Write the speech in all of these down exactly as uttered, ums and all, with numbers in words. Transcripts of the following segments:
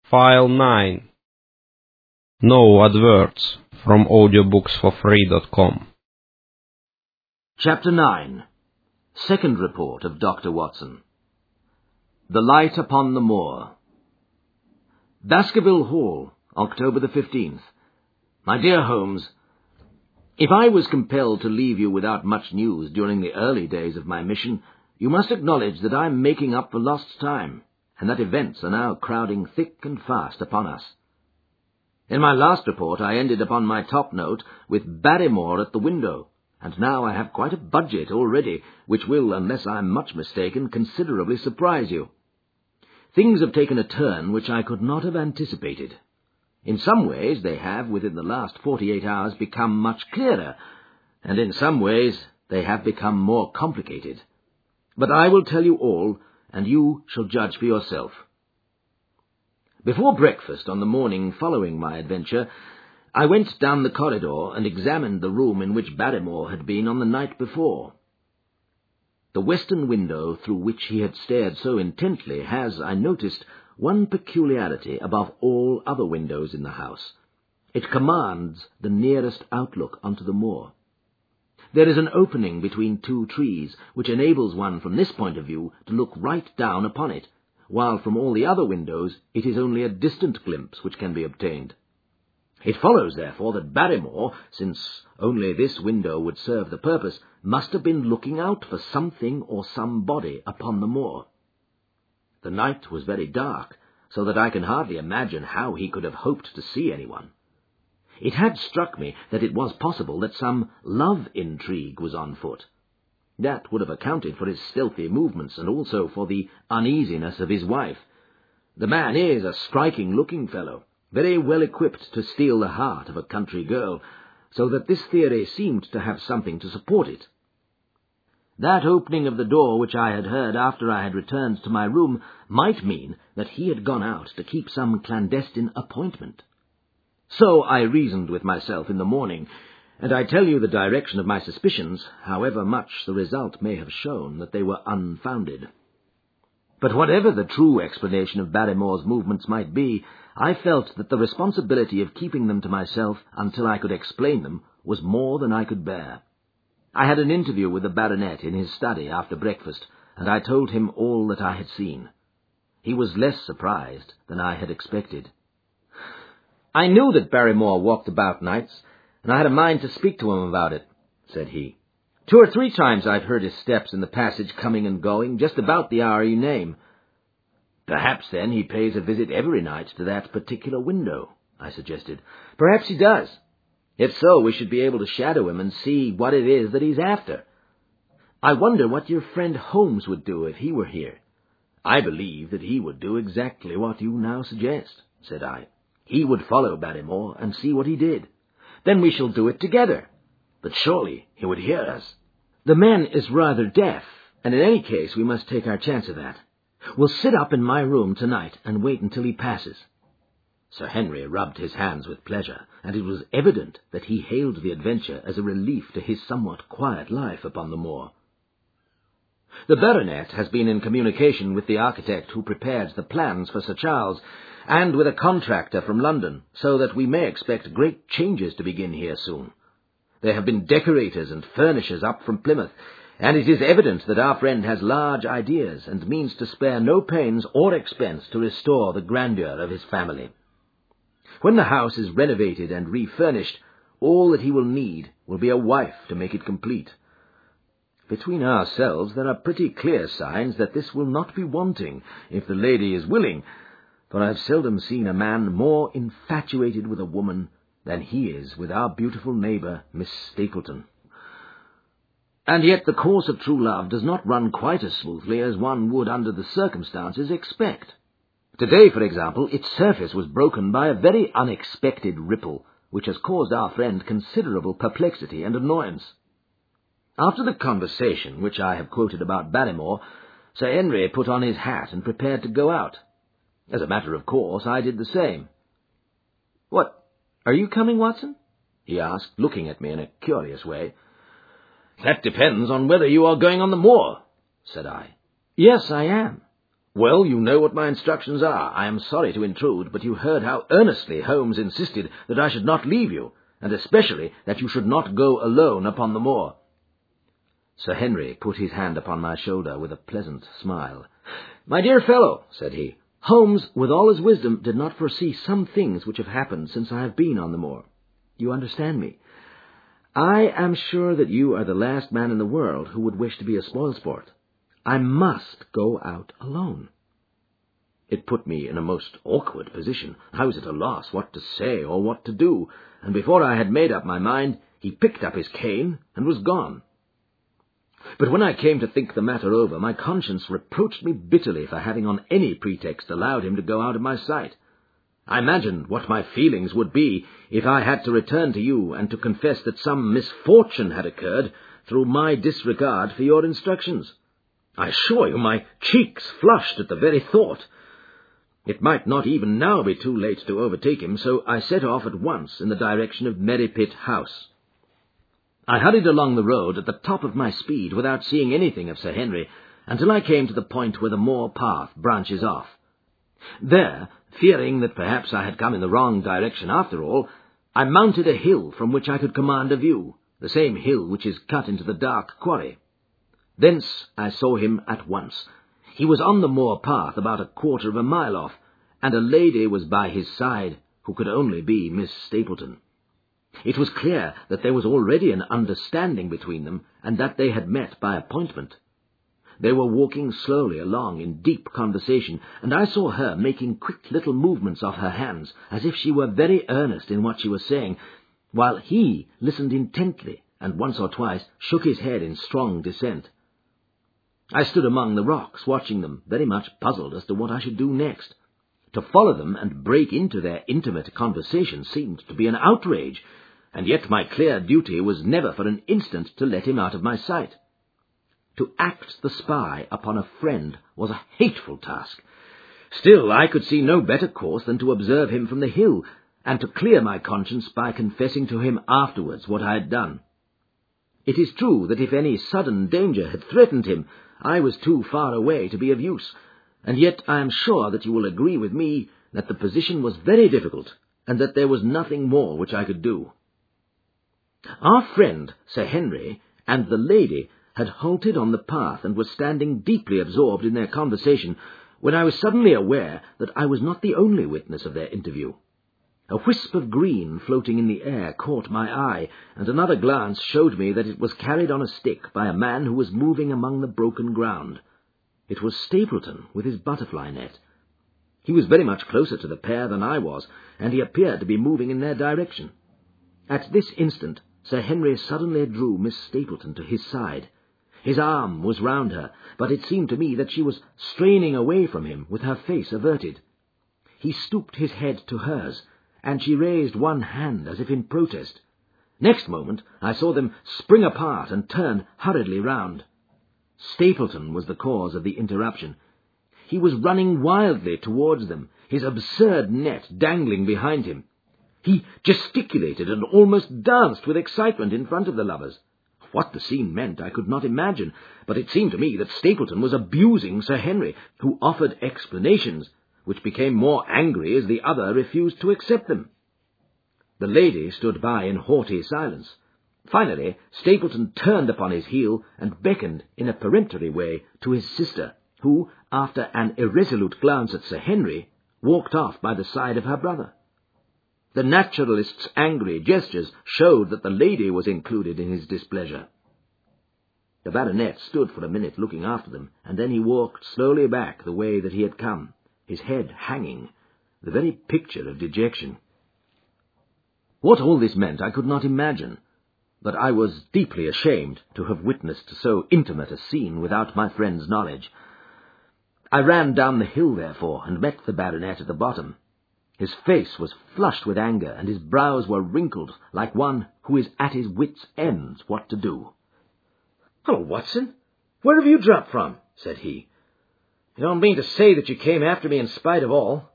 File nine. No adverts from audiobooks for free dot com. Chapter nine. Second Report of Doctor Watson. The Light upon the Moor. Baskerville Hall, October the fifteenth. My dear Holmes, if I was compelled to leave you without much news during the early days of my mission, you must acknowledge that I am making up for lost time, and that events are now crowding thick and fast upon us. In my last report I ended upon my top note with Barrymore at the window, and now I have quite a budget already, which will, unless I am much mistaken, considerably surprise you. Things have taken a turn which I could not have anticipated. In some ways they have, within the last forty-eight hours, become much clearer, and in some ways they have become more complicated. But I will tell you all, and you shall judge for yourself. Before breakfast on the morning following my adventure, I went down the corridor and examined the room in which Barrymore had been on the night before. The western window through which he had stared so intently has, I noticed, one peculiarity above all other windows in the house. It commands the nearest outlook onto the moor. There is an opening between two trees, which enables one from this point of view to look right down upon it, while from all the other windows it is only a distant glimpse which can be obtained. It follows, therefore, that Barrymore, since only this window would serve the purpose, must have been looking out for something or somebody upon the moor. The night was very dark, so that I can hardly imagine how he could have hoped to see anyone. It had struck me that it was possible that some love intrigue was on foot. That would have accounted for his stealthy movements, and also for the uneasiness of his wife. The man is a striking-looking fellow, very well equipped to steal the heart of a country girl, so that this theory seemed to have something to support it. That opening of the door which I had heard after I had returned to my room might mean that he had gone out to keep some clandestine appointment. So I reasoned with myself in the morning, and I tell you the direction of my suspicions, however much the result may have shown that they were unfounded. But whatever the true explanation of Barrymore's movements might be, I felt that the responsibility of keeping them to myself until I could explain them was more than I could bear. I had an interview with the baronet in his study after breakfast, and I told him all that I had seen. He was less surprised than I had expected. "I knew that Barrymore walked about nights, and I had a mind to speak to him about it," said he. "Two or three times I've heard his steps in the passage coming and going, just about the hour you name." "Perhaps, then, he pays a visit every night to that particular window," I suggested. "Perhaps he does. If so, we should be able to shadow him and see what it is that he's after. I wonder what your friend Holmes would do if he were here." "I believe that he would do exactly what you now suggest," said I. "He would follow Barrymore and see what he did. Then we shall do it together. But surely he would hear us." "The man is rather deaf, and in any case we must take our chance of that. We'll sit up in my room tonight and wait until he passes." Sir Henry rubbed his hands with pleasure, and it was evident that he hailed the adventure as a relief to his somewhat quiet life upon the moor. The baronet has been in communication with the architect who prepared the plans for Sir Charles, and with a contractor from London, so that we may expect great changes to begin here soon. There have been decorators and furnishers up from Plymouth, and it is evident that our friend has large ideas and means to spare no pains or expense to restore the grandeur of his family. When the house is renovated and refurnished, all that he will need will be a wife to make it complete. Between ourselves, there are pretty clear signs that this will not be wanting, if the lady is willing, for I have seldom seen a man more infatuated with a woman than he is with our beautiful neighbour, Miss Stapleton. And yet the course of true love does not run quite as smoothly as one would under the circumstances expect. Today, for example, its surface was broken by a very unexpected ripple, which has caused our friend considerable perplexity and annoyance. After the conversation which I have quoted about Barrymore, Sir Henry put on his hat and prepared to go out. As a matter of course, I did the same. "What, are you coming, Watson?" he asked, looking at me in a curious way. "That depends on whether you are going on the moor," said I. "Yes, I am. Well, you know what my instructions are. I am sorry to intrude, but you heard how earnestly Holmes insisted that I should not leave you, and especially that you should not go alone upon the moor. Sir Henry put his hand upon my shoulder with a pleasant smile. "My dear fellow," said he, "Holmes, with all his wisdom, did not foresee some things which have happened since I have been on the moor. You understand me? I am sure that you are the last man in the world who would wish to be a spoilsport. I must go out alone." It put me in a most awkward position. I was at a loss what to say or what to do, and before I had made up my mind, he picked up his cane and was gone. But when I came to think the matter over, my conscience reproached me bitterly for having on any pretext allowed him to go out of my sight. I imagined what my feelings would be if I had to return to you and to confess that some misfortune had occurred through my disregard for your instructions. I assure you my cheeks flushed at the very thought. It might not even now be too late to overtake him, so I set off at once in the direction of Merripit House. I hurried along the road at the top of my speed without seeing anything of Sir Henry until I came to the point where the moor path branches off. There, fearing that perhaps I had come in the wrong direction after all, I mounted a hill from which I could command a view, the same hill which is cut into the dark quarry. Thence I saw him at once. He was on the moor path about a quarter of a mile off, and a lady was by his side who could only be Miss Stapleton. It was clear that there was already an understanding between them, and that they had met by appointment. They were walking slowly along in deep conversation, and I saw her making quick little movements of her hands, as if she were very earnest in what she was saying, while he listened intently, and once or twice shook his head in strong dissent. I stood among the rocks, watching them, very much puzzled as to what I should do next. To follow them and break into their intimate conversation seemed to be an outrage, and yet my clear duty was never for an instant to let him out of my sight. To act the spy upon a friend was a hateful task. Still, I could see no better course than to observe him from the hill, and to clear my conscience by confessing to him afterwards what I had done. It is true that if any sudden danger had threatened him, I was too far away to be of use, and yet I am sure that you will agree with me that the position was very difficult, and that there was nothing more which I could do. Our friend, Sir Henry, and the lady had halted on the path and were standing deeply absorbed in their conversation, when I was suddenly aware that I was not the only witness of their interview. A wisp of green floating in the air caught my eye, and another glance showed me that it was carried on a stick by a man who was moving among the broken ground. It was Stapleton with his butterfly net. He was very much closer to the pair than I was, and he appeared to be moving in their direction. At this instant, Sir Henry suddenly drew Miss Stapleton to his side. His arm was round her, but it seemed to me that she was straining away from him with her face averted. He stooped his head to hers, and she raised one hand as if in protest. Next moment I saw them spring apart and turn hurriedly round. Stapleton was the cause of the interruption. He was running wildly towards them, his absurd net dangling behind him. He gesticulated and almost danced with excitement in front of the lovers. What the scene meant I could not imagine, but it seemed to me that Stapleton was abusing Sir Henry, who offered explanations, which became more angry as the other refused to accept them. The lady stood by in haughty silence. Finally, Stapleton turned upon his heel and beckoned in a peremptory way to his sister, who, after an irresolute glance at Sir Henry, walked off by the side of her brother. The naturalist's angry gestures showed that the lady was included in his displeasure. The baronet stood for a minute looking after them, and then he walked slowly back the way that he had come, his head hanging, the very picture of dejection. What all this meant I could not imagine, but I was deeply ashamed to have witnessed so intimate a scene without my friend's knowledge. I ran down the hill, therefore, and met the baronet at the bottom. His face was flushed with anger, and his brows were wrinkled like one who is at his wits' ends what to do. "Hello, Watson, where have you dropped from?" said he. "You don't mean to say that you came after me in spite of all?"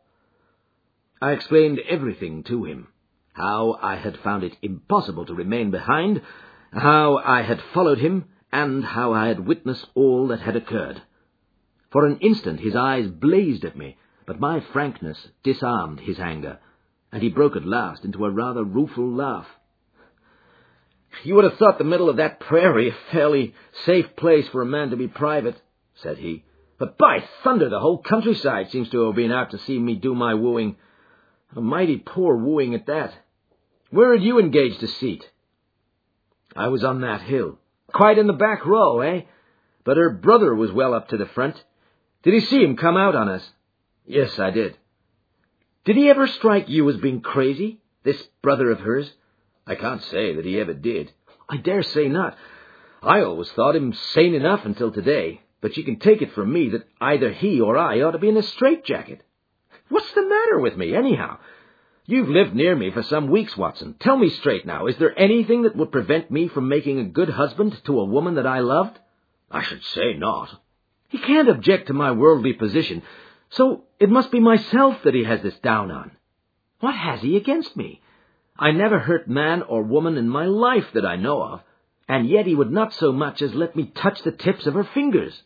I explained everything to him, how I had found it impossible to remain behind, how I had followed him, and how I had witnessed all that had occurred. For an instant his eyes blazed at me, but my frankness disarmed his anger, and he broke at last into a rather rueful laugh. "You would have thought the middle of that prairie a fairly safe place for a man to be private," said he. "But by thunder, the whole countryside seems to have been out to see me do my wooing. A mighty poor wooing at that. Where had you engaged a seat?" "I was on that hill." "Quite in the back row, eh? But her brother was well up to the front. Did you see him come out on us?" "Yes, I did." "Did he ever strike you as being crazy, this brother of hers?" "I can't say that he ever did." "I dare say not. I always thought him sane enough until today, but you can take it from me that either he or I ought to be in a straitjacket. What's the matter with me, anyhow? You've lived near me for some weeks, Watson. Tell me straight now, is there anything that would prevent me from making a good husband to a woman that I loved?" "I should say not." "He can't object to my worldly position, so it must be myself that he has this down on. What has he against me? I never hurt man or woman in my life that I know of, and yet he would not so much as let me touch the tips of her fingers."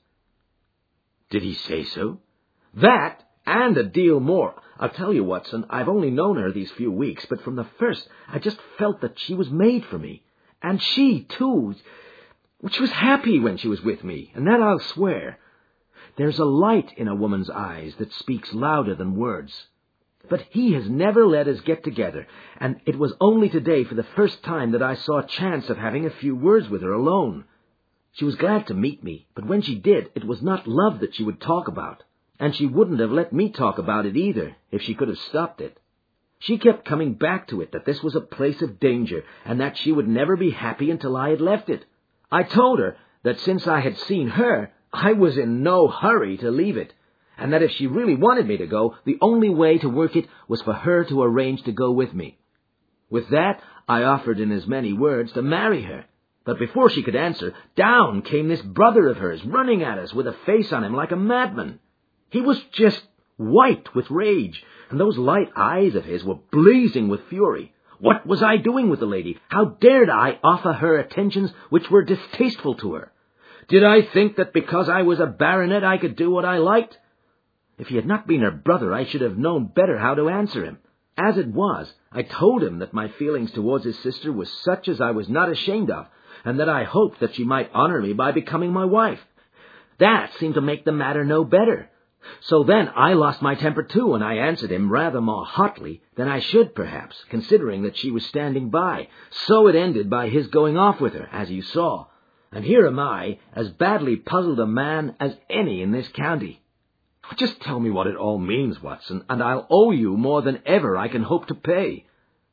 "Did he say so?" "That, and a deal more. I'll tell you, Watson, I've only known her these few weeks, but from the first I just felt that she was made for me. And she, too. She was happy when she was with me, and that I'll swear. There's a light in a woman's eyes that speaks louder than words. But he has never let us get together, and it was only today for the first time that I saw a chance of having a few words with her alone. She was glad to meet me, but when she did, it was not love that she would talk about, and she wouldn't have let me talk about it either, if she could have stopped it. She kept coming back to it, that this was a place of danger, and that she would never be happy until I had left it. I told her that since I had seen her, I was in no hurry to leave it, and that if she really wanted me to go, the only way to work it was for her to arrange to go with me. With that, I offered in as many words to marry her. But before she could answer, down came this brother of hers, running at us with a face on him like a madman. He was just white with rage, and those light eyes of his were blazing with fury. What was I doing with the lady? How dared I offer her attentions which were distasteful to her? Did I think that because I was a baronet I could do what I liked? If he had not been her brother, I should have known better how to answer him. As it was, I told him that my feelings towards his sister were such as I was not ashamed of, and that I hoped that she might honor me by becoming my wife. That seemed to make the matter no better. So then I lost my temper too, and I answered him rather more hotly than I should, perhaps, considering that she was standing by. So it ended by his going off with her, as you saw. And here am I, as badly puzzled a man as any in this county. Just tell me what it all means, Watson, and I'll owe you more than ever I can hope to pay."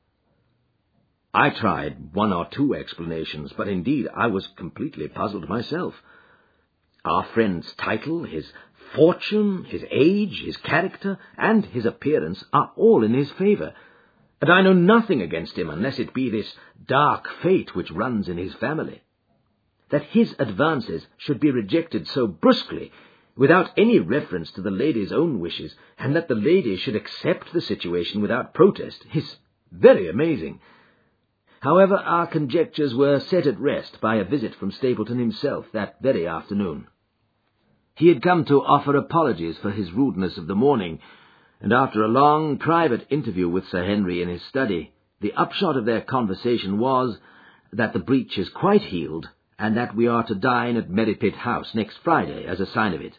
I tried one or two explanations, but indeed I was completely puzzled myself. Our friend's title, his fortune, his age, his character, and his appearance are all in his favour, and I know nothing against him unless it be this dark fate which runs in his family. That his advances should be rejected so brusquely, without any reference to the lady's own wishes, and that the lady should accept the situation without protest, is very amazing. However, our conjectures were set at rest by a visit from Stapleton himself that very afternoon. He had come to offer apologies for his rudeness of the morning, and after a long private interview with Sir Henry in his study, the upshot of their conversation was that the breach is quite healed, and that we are to dine at Merripit House next Friday as a sign of it.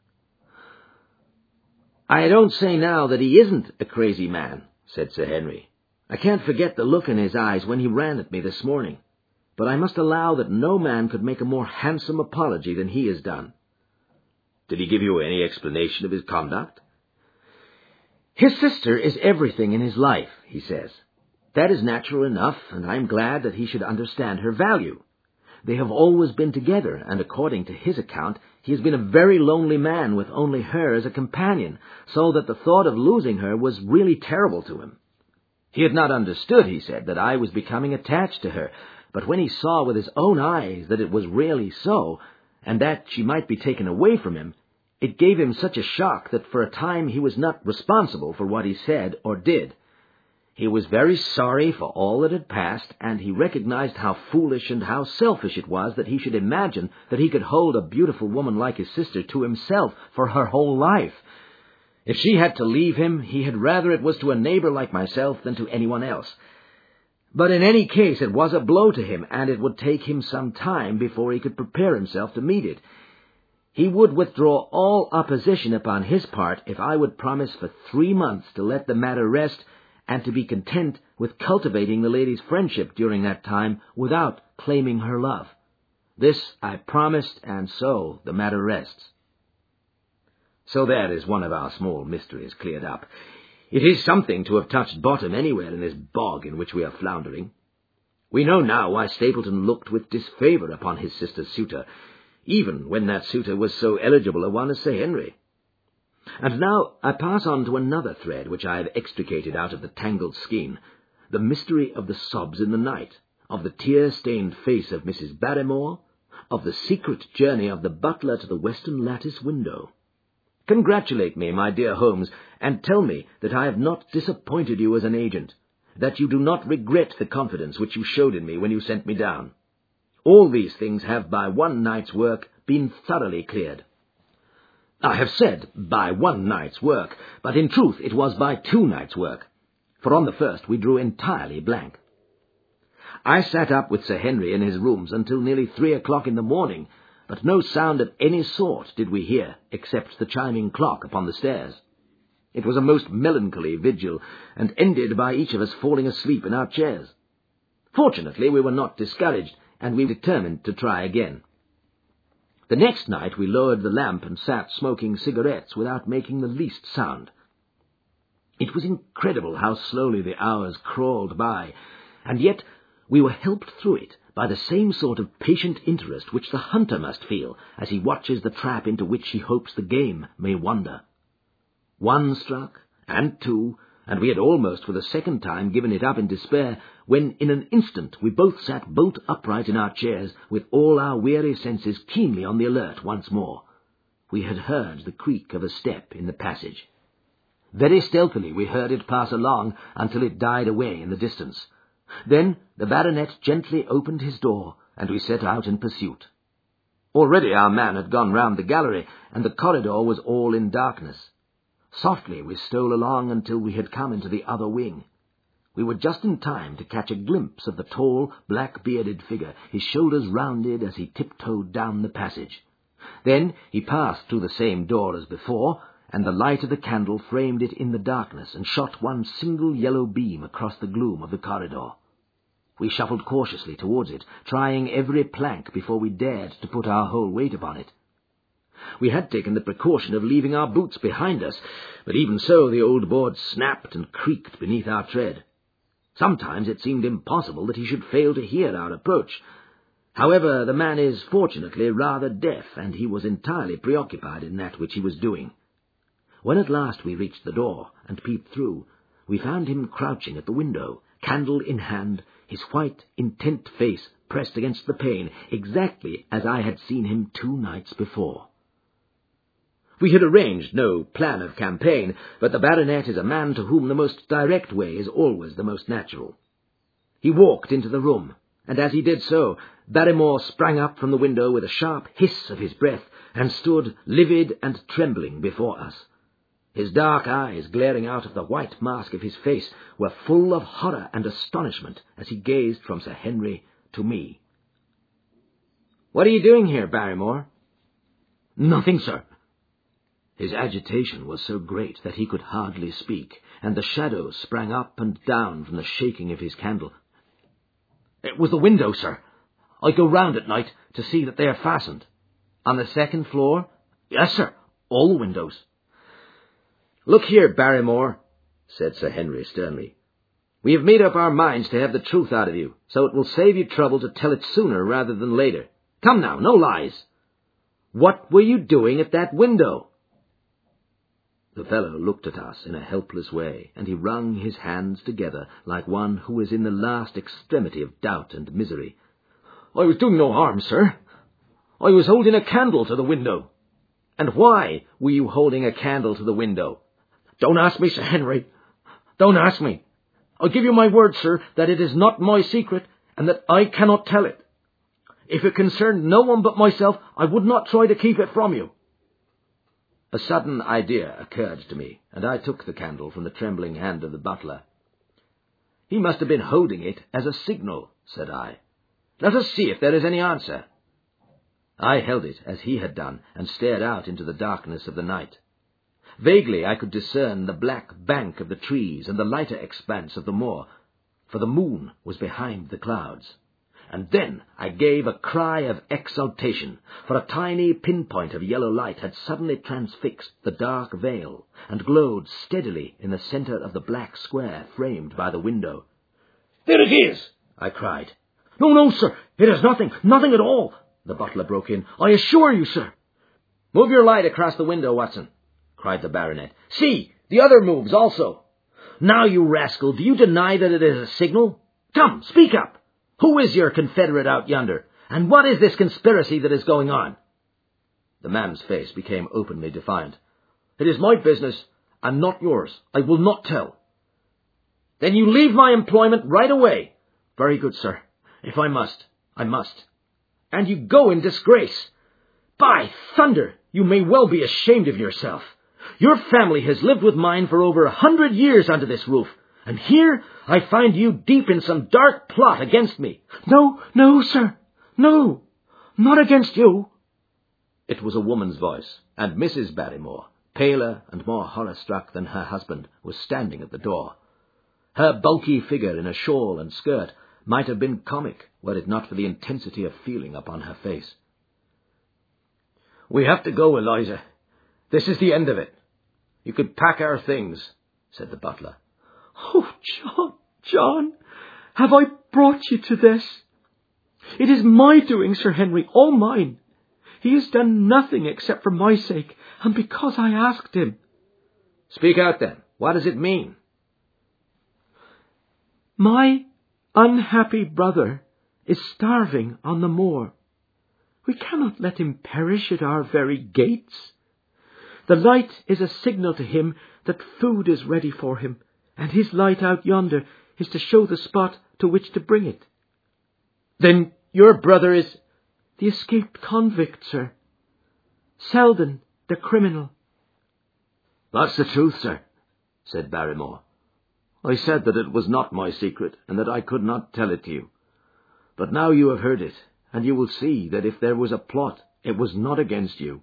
"I don't say now that he isn't a crazy man," said Sir Henry. "I can't forget the look in his eyes when he ran at me this morning, but I must allow that no man could make a more handsome apology than he has done." "Did he give you any explanation of his conduct?" "His sister is everything in his life, he says. That is natural enough, and I am glad that he should understand her value. They have always been together, and according to his account, he has been a very lonely man with only her as a companion, so that the thought of losing her was really terrible to him. He had not understood, he said, that I was becoming attached to her, but when he saw with his own eyes that it was really so, and that she might be taken away from him, it gave him such a shock that for a time he was not responsible for what he said or did. He was very sorry for all that had passed, and he recognized how foolish and how selfish it was that he should imagine that he could hold a beautiful woman like his sister to himself for her whole life. If she had to leave him, he had rather it was to a neighbor like myself than to anyone else. But in any case, it was a blow to him, and it would take him some time before he could prepare himself to meet it. He would withdraw all opposition upon his part if I would promise for three months to let the matter rest, and to be content with cultivating the lady's friendship during that time without claiming her love. This I promised, and so the matter rests. So that is one of our small mysteries cleared up. It is something to have touched bottom anywhere in this bog in which we are floundering. We know now why Stapleton looked with disfavour upon his sister's suitor, even when that suitor was so eligible a one as Sir Henry. And now I pass on to another thread which I have extricated out of the tangled skein, the mystery of the sobs in the night, of the tear-stained face of Missus Barrymore, of the secret journey of the butler to the western lattice window. Congratulate me, my dear Holmes, and tell me that I have not disappointed you as an agent, that you do not regret the confidence which you showed in me when you sent me down. All these things have by one night's work been thoroughly cleared. I have said by one night's work, but in truth it was by two nights' work, for on the first we drew entirely blank. I sat up with Sir Henry in his rooms until nearly three o'clock in the morning, but no sound of any sort did we hear, except the chiming clock upon the stairs. It was a most melancholy vigil, and ended by each of us falling asleep in our chairs. Fortunately, we were not discouraged, and we determined to try again. The next night we lowered the lamp and sat smoking cigarettes without making the least sound. It was incredible how slowly the hours crawled by, and yet we were helped through it by the same sort of patient interest which the hunter must feel as he watches the trap into which he hopes the game may wander. One struck, and two, and we had almost for the second time given it up in despair, when in an instant we both sat bolt upright in our chairs, with all our weary senses keenly on the alert once more. We had heard the creak of a step in the passage. Very stealthily we heard it pass along until it died away in the distance. Then the baronet gently opened his door, and we set out in pursuit. Already our man had gone round the gallery, and the corridor was all in darkness. Softly we stole along until we had come into the other wing. We were just in time to catch a glimpse of the tall, black-bearded figure, his shoulders rounded as he tiptoed down the passage. Then he passed through the same door as before, and the light of the candle framed it in the darkness and shot one single yellow beam across the gloom of the corridor. We shuffled cautiously towards it, trying every plank before we dared to put our whole weight upon it. We had taken the precaution of leaving our boots behind us, but even so the old board snapped and creaked beneath our tread. Sometimes it seemed impossible that he should fail to hear our approach. However, the man is fortunately rather deaf, and he was entirely preoccupied in that which he was doing. When at last we reached the door and peeped through, we found him crouching at the window, candle in hand, his white, intent face pressed against the pane, exactly as I had seen him two nights before. We had arranged no plan of campaign, but the baronet is a man to whom the most direct way is always the most natural. He walked into the room, and as he did so, Barrymore sprang up from the window with a sharp hiss of his breath, and stood livid and trembling before us. His dark eyes, glaring out of the white mask of his face, were full of horror and astonishment as he gazed from Sir Henry to me. "What are you doing here, Barrymore?" "Nothing, sir." His agitation was so great that he could hardly speak, and the shadows sprang up and down from the shaking of his candle. "It was the window, sir. I go round at night to see that they are fastened." "On the second floor?" "Yes, sir, all the windows." "Look here, Barrymore," said Sir Henry sternly. "We have made up our minds to have the truth out of you, so it will save you trouble to tell it sooner rather than later. Come now, no lies. What were you doing at that window?" The fellow looked at us in a helpless way, and he wrung his hands together like one who is in the last extremity of doubt and misery. "I was doing no harm, sir. I was holding a candle to the window." "And why were you holding a candle to the window?" "Don't ask me, Sir Henry. Don't ask me. I give you my word, sir, that it is not my secret, and that I cannot tell it. If it concerned no one but myself, I would not try to keep it from you." A sudden idea occurred to me, and I took the candle from the trembling hand of the butler. "He must have been holding it as a signal," said I. "Let us see if there is any answer." I held it as he had done, and stared out into the darkness of the night. Vaguely I could discern the black bank of the trees and the lighter expanse of the moor, for the moon was behind the clouds. And then I gave a cry of exultation, for a tiny pinpoint of yellow light had suddenly transfixed the dark veil, and glowed steadily in the centre of the black square framed by the window. "There it is!" I cried. "No, no, sir, it is nothing, nothing at all," the butler broke in. "I assure you, sir." "Move your light across the window, Watson," cried the baronet. "See, the other moves also. Now, you rascal, do you deny that it is a signal? Come, speak up. Who is your confederate out yonder, and what is this conspiracy that is going on?" The man's face became openly defiant. "It is my business, and not yours. I will not tell." "Then you leave my employment right away." "Very good, sir. If I must, I must." "And you go in disgrace. By thunder, you may well be ashamed of yourself. Your family has lived with mine for over a hundred years under this roof, and here I find you deep in some dark plot against me." "No, no, sir, no, not against you." It was a woman's voice, and Missus Barrymore, paler and more horror-struck than her husband, was standing at the door. Her bulky figure in a shawl and skirt might have been comic were it not for the intensity of feeling upon her face. "We have to go, Eliza. This is the end of it. You could pack our things," said the butler. "Oh, John, John, have I brought you to this? It is my doing, Sir Henry, all mine. He has done nothing except for my sake, and because I asked him." "Speak out, then. What does it mean?" "My unhappy brother is starving on the moor. We cannot let him perish at our very gates. The light is a signal to him that food is ready for him, and his light out yonder is to show the spot to which to bring it." "Then your brother is—" "The escaped convict, sir. Selden, the criminal." "That's the truth, sir," said Barrymore. "I said that it was not my secret, and that I could not tell it to you. But now you have heard it, and you will see that if there was a plot, it was not against you."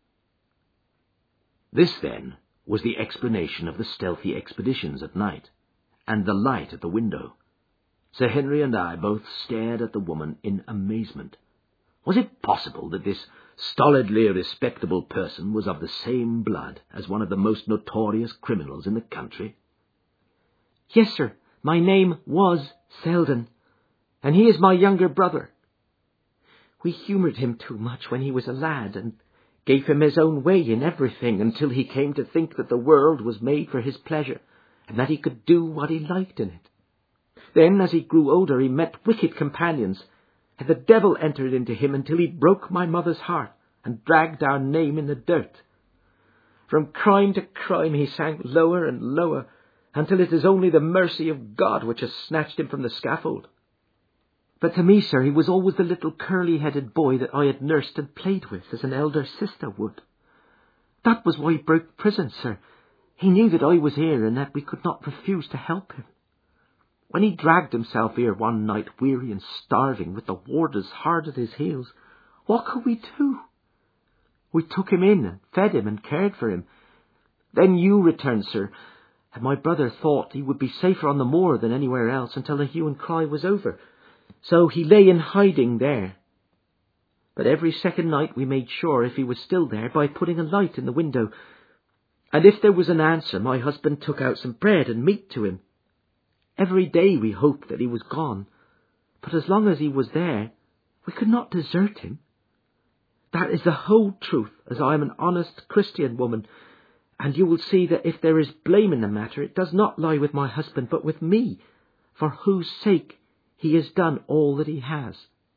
This, then, was the explanation of the stealthy expeditions at night, and the light at the window. Sir Henry and I both stared at the woman in amazement. Was it possible that this stolidly respectable person was of the same blood as one of the most notorious criminals in the country? "Yes, sir, my name was Selden, and he is my younger brother. We humoured him too much when he was a lad, and gave him his own way in everything until he came to think that the world was made for his pleasure, and that he could do what he liked in it. Then, as he grew older, he met wicked companions, and the devil entered into him until he broke my mother's heart and dragged our name in the dirt. From crime to crime he sank lower and lower, until it is only the mercy of God which has snatched him from the scaffold. But to me, sir, he was always the little curly-headed boy that I had nursed and played with as an elder sister would. That was why he broke prison, sir. He knew that I was here and that we could not refuse to help him. When he dragged himself here one night, weary and starving, with the warders hard at his heels, what could we do? We took him in and fed him and cared for him. Then you returned, sir, and my brother thought he would be safer on the moor than anywhere else until the hue and cry was over. So he lay in hiding there. But every second night we made sure if he was still there by putting a light in the window. And if there was an answer, my husband took out some bread and meat to him. Every day we hoped that he was gone, but as long as he was there, we could not desert him. That is the whole truth, as I am an honest Christian woman, and you will see that if there is blame in the matter, it does not lie with my husband, but with me, for whose sake he has done all that he has."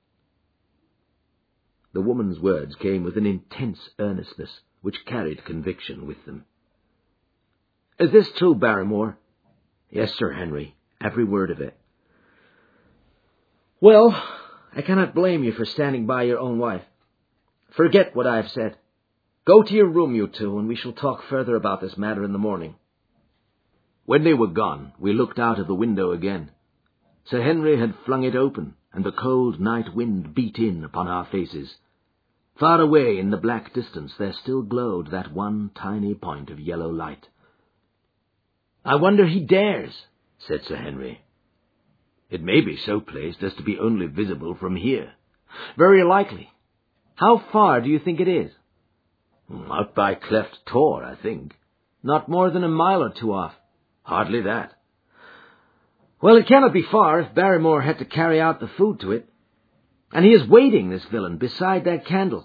The woman's words came with an intense earnestness, which carried conviction with them. "Is this true, Barrymore?" "Yes, Sir Henry, every word of it. Well, I cannot blame you for standing by your own wife. Forget what I have said. Go to your room, you two, and we shall talk further about this matter in the morning. When they were gone, we looked out of the window again. Sir Henry had flung it open, and the cold night wind beat in upon our faces. Far away in the black distance there still glowed that one tiny point of yellow light. "I wonder he dares," said Sir Henry. "It may be so placed as to be only visible from here." "Very likely. How far do you think it is?" "Out by Cleft Tor, I think." "Not more than a mile or two off." "Hardly that." "Well, it cannot be far if Barrymore had to carry out the food to it. And he is waiting, this villain, beside that candle.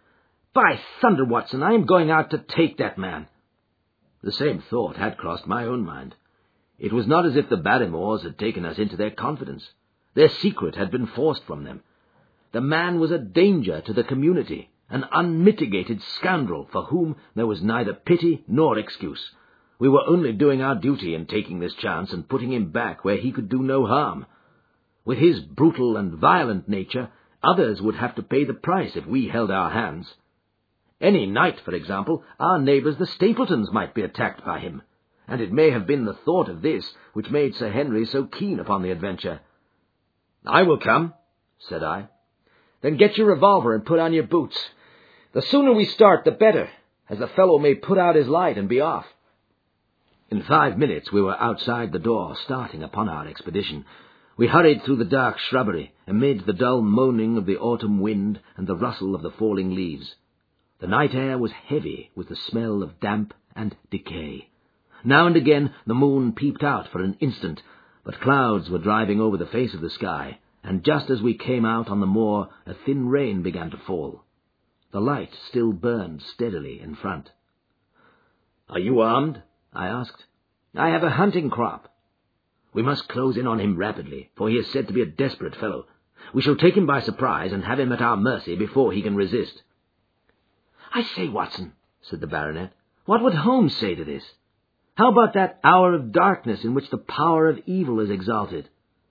By thunder, Watson, I am going out to take that man." The same thought had crossed my own mind. It was not as if the Barrymores had taken us into their confidence. Their secret had been forced from them. The man was a danger to the community, an unmitigated scoundrel for whom there was neither pity nor excuse. We were only doing our duty in taking this chance and putting him back where he could do no harm. With his brutal and violent nature, others would have to pay the price if we held our hands. Any night, for example, our neighbours the Stapletons might be attacked by him, and it may have been the thought of this which made Sir Henry so keen upon the adventure. "I will come," said I. "Then get your revolver and put on your boots. The sooner we start, the better, as the fellow may put out his light and be off." In five minutes we were outside the door, starting upon our expedition. We hurried through the dark shrubbery, amid the dull moaning of the autumn wind and the rustle of the falling leaves. The night air was heavy with the smell of damp and decay. Now and again the moon peeped out for an instant, but clouds were driving over the face of the sky, and just as we came out on the moor, a thin rain began to fall. The light still burned steadily in front. "Are you armed?" I asked. "I have a hunting crop." "We must close in on him rapidly, for he is said to be a desperate fellow. We shall take him by surprise and have him at our mercy before he can resist." "I say, Watson," said the baronet, "what would Holmes say to this? How about that hour of darkness in which the power of evil is exalted?"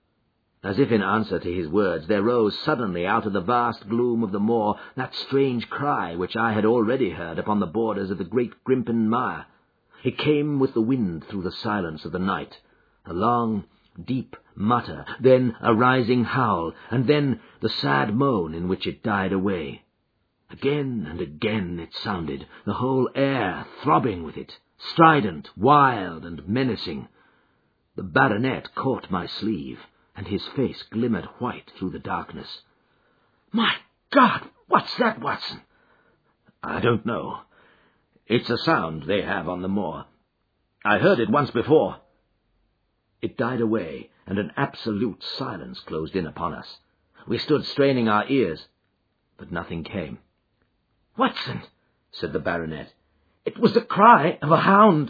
As if in answer to his words, there rose suddenly out of the vast gloom of the moor that strange cry which I had already heard upon the borders of the great Grimpen Mire. It came with the wind through the silence of the night, a long, deep mutter, then a rising howl, and then the sad moan in which it died away. Again and again it sounded, the whole air throbbing with it, strident, wild, and menacing. The baronet caught my sleeve, and his face glimmered white through the darkness. "My God, what's that, Watson?" "I don't know. It's a sound they have on the moor. I heard it once before." It died away, and an absolute silence closed in upon us. We stood straining our ears, but nothing came. "Watson," said the baronet, "it was the cry of a hound."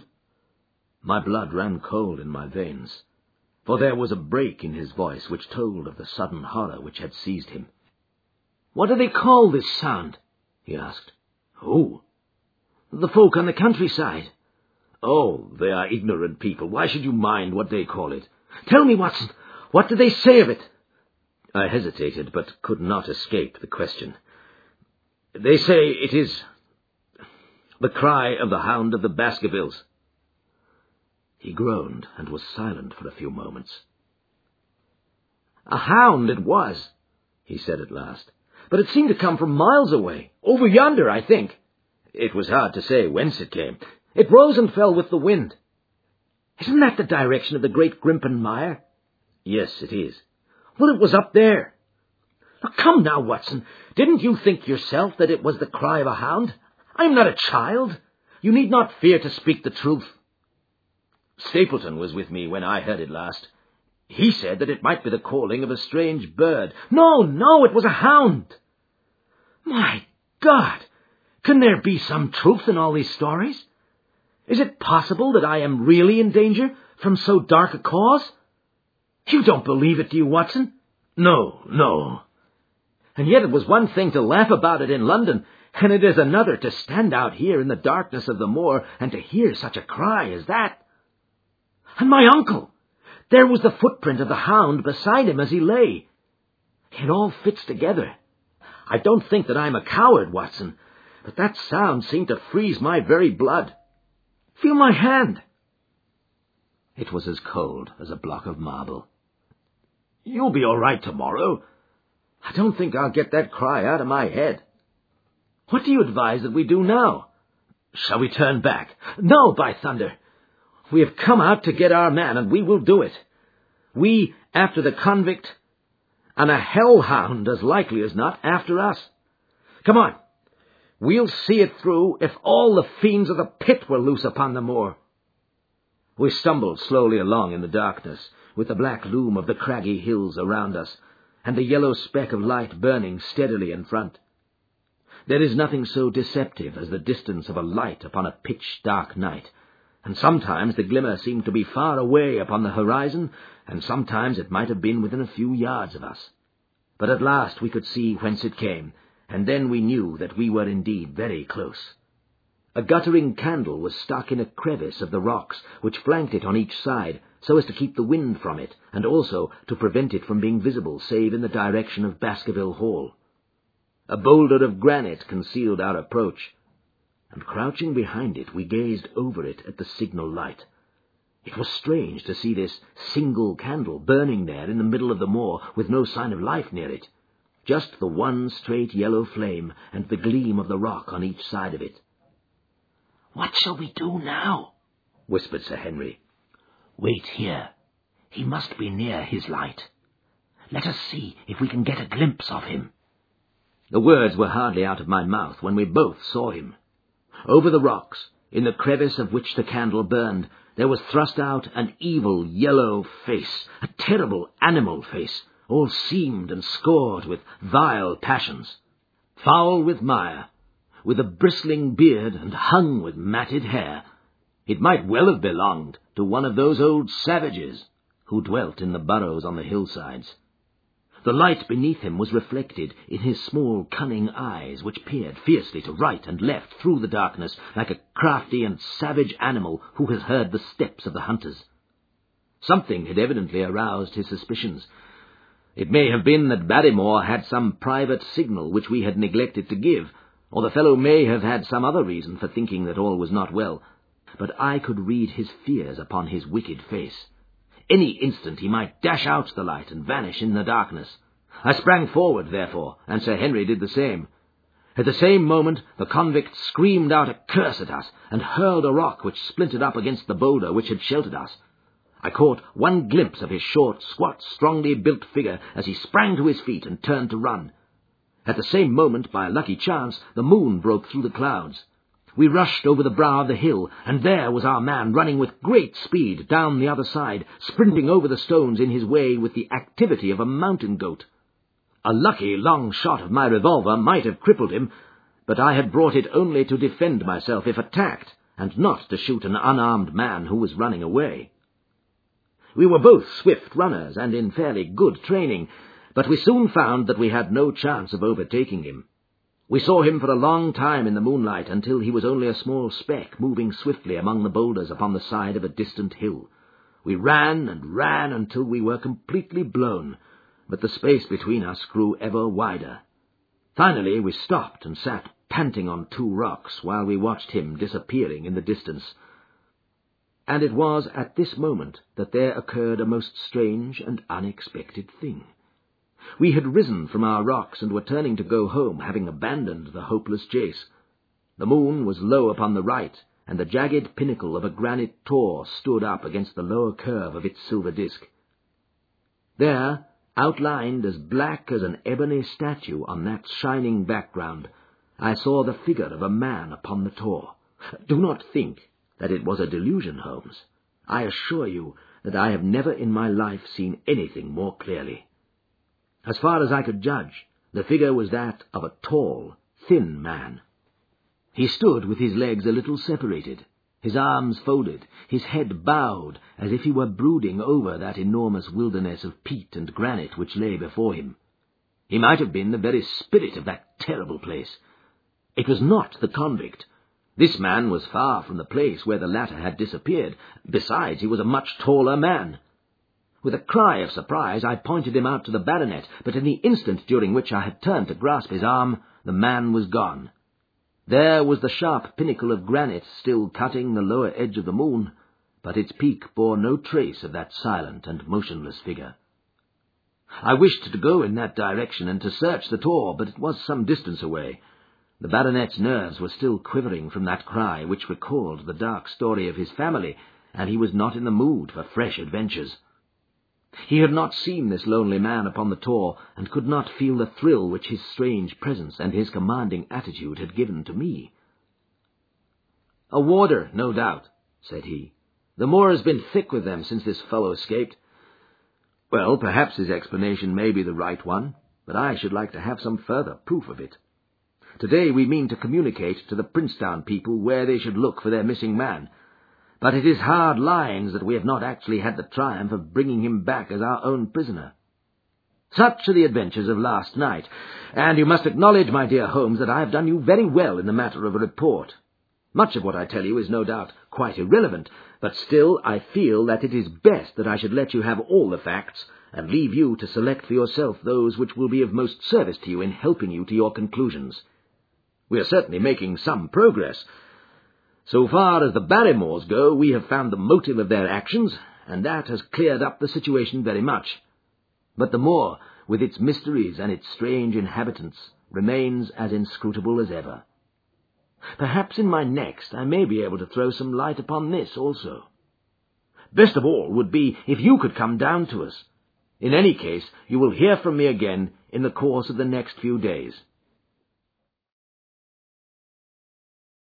My blood ran cold in my veins, for there was a break in his voice which told of the sudden horror which had seized him. "What do they call this sound?" he asked. "Who?" "The folk on the countryside." "Oh, they are ignorant people. Why should you mind what they call it?" "Tell me, Watson, what do they say of it?" I hesitated, but could not escape the question. "They say it is the cry of the hound of the Baskervilles." He groaned and was silent for a few moments. "A hound it was," he said at last, "but it seemed to come from miles away, over yonder, I think." It was hard to say whence it came. "It rose and fell with the wind." "Isn't that the direction of the great Grimpen Mire?" "Yes, it is." "Well, it was up there." "Now, come now, Watson, didn't you think yourself that it was the cry of a hound? I am not a child. You need not fear to speak the truth." "Stapleton was with me when I heard it last. He said that it might be the calling of a strange bird." "No, no, it was a hound." "My God! Can there be some truth in all these stories? Is it possible that I am really in danger from so dark a cause? You don't believe it, do you, Watson?" "No, no." "And yet it was one thing to laugh about it in London, and it is another to stand out here in the darkness of the moor and to hear such a cry as that. And my uncle! There was the footprint of the hound beside him as he lay. It all fits together. I don't think that I'm a coward, Watson, but that sound seemed to freeze my very blood. Feel my hand. It was as cold as a block of marble. You'll be all right tomorrow. I don't think I'll get that cry out of my head. What do you advise that we do now? Shall we turn back? No, by thunder. We have come out to get our man, and we will do it. We after the convict, and a hellhound as likely as not after us. Come on. We'll see it through if all the fiends of the pit were loose upon the moor. We stumbled slowly along in the darkness, with the black loom of the craggy hills around us, and the yellow speck of light burning steadily in front. There is nothing so deceptive as the distance of a light upon a pitch-dark night, and sometimes the glimmer seemed to be far away upon the horizon, and sometimes it might have been within a few yards of us. But at last we could see whence it came, and then we knew that we were indeed very close. A guttering candle was stuck in a crevice of the rocks which flanked it on each side, so as to keep the wind from it, and also to prevent it from being visible save in the direction of Baskerville Hall. A boulder of granite concealed our approach, and crouching behind it we gazed over it at the signal light. It was strange to see this single candle burning there in the middle of the moor with no sign of life near it, just the one straight yellow flame and the gleam of the rock on each side of it. "What shall we do now?" whispered Sir Henry. "Wait here. He must be near his light. Let us see if we can get a glimpse of him." The words were hardly out of my mouth when we both saw him. Over the rocks, in the crevice of which the candle burned, there was thrust out an evil yellow face, a terrible animal face, all seamed and scored with vile passions, foul with mire, with a bristling beard and hung with matted hair. It might well have belonged to one of those old savages who dwelt in the burrows on the hillsides. The light beneath him was reflected in his small, cunning eyes, which peered fiercely to right and left through the darkness like a crafty and savage animal who has heard the steps of the hunters. Something had evidently aroused his suspicions. It may have been that Barrymore had some private signal which we had neglected to give, or the fellow may have had some other reason for thinking that all was not well, but I could read his fears upon his wicked face. Any instant he might dash out the light and vanish in the darkness. I sprang forward, therefore, and Sir Henry did the same. At the same moment the convict screamed out a curse at us, and hurled a rock which splintered up against the boulder which had sheltered us. I caught one glimpse of his short, squat, strongly built figure as he sprang to his feet and turned to run. At the same moment, by a lucky chance, the moon broke through the clouds. We rushed over the brow of the hill, and there was our man running with great speed down the other side, sprinting over the stones in his way with the activity of a mountain goat. A lucky long shot of my revolver might have crippled him, but I had brought it only to defend myself if attacked, and not to shoot an unarmed man who was running away. We were both swift runners and in fairly good training, but we soon found that we had no chance of overtaking him. We saw him for a long time in the moonlight until he was only a small speck moving swiftly among the boulders upon the side of a distant hill. We ran and ran until we were completely blown, but the space between us grew ever wider. Finally we stopped and sat panting on two rocks while we watched him disappearing in the distance. And it was at this moment that there occurred a most strange and unexpected thing. We had risen from our rocks and were turning to go home, having abandoned the hopeless chase. The moon was low upon the right, and the jagged pinnacle of a granite tor stood up against the lower curve of its silver disk. There, outlined as black as an ebony statue on that shining background, I saw the figure of a man upon the tor. Do not think that it was a delusion, Holmes. I assure you that I have never in my life seen anything more clearly. As far as I could judge, the figure was that of a tall, thin man. He stood with his legs a little separated, his arms folded, his head bowed, as if he were brooding over that enormous wilderness of peat and granite which lay before him. He might have been the very spirit of that terrible place. It was not the convict. This man was far from the place where the latter had disappeared. Besides, he was a much taller man. With a cry of surprise, I pointed him out to the baronet, but in the instant during which I had turned to grasp his arm, the man was gone. There was the sharp pinnacle of granite still cutting the lower edge of the moon, but its peak bore no trace of that silent and motionless figure. I wished to go in that direction and to search the tor, but it was some distance away. The baronet's nerves were still quivering from that cry, which recalled the dark story of his family, and he was not in the mood for fresh adventures. He had not seen this lonely man upon the tor, and could not feel the thrill which his strange presence and his commanding attitude had given to me. "A warder, no doubt," said he. "The moor has been thick with them since this fellow escaped. Well, perhaps his explanation may be the right one, but I should like to have some further proof of it. Today we mean to communicate to the Princetown people where they should look for their missing man, but it is hard lines that we have not actually had the triumph of bringing him back as our own prisoner. Such are the adventures of last night, and you must acknowledge, my dear Holmes, that I have done you very well in the matter of a report. Much of what I tell you is no doubt quite irrelevant, but still I feel that it is best that I should let you have all the facts, and leave you to select for yourself those which will be of most service to you in helping you to your conclusions. We are certainly making some progress. So far as the Barrymores go, we have found the motive of their actions, and that has cleared up the situation very much. But the moor, with its mysteries and its strange inhabitants, remains as inscrutable as ever. Perhaps in my next I may be able to throw some light upon this also. Best of all would be if you could come down to us. In any case, you will hear from me again in the course of the next few days.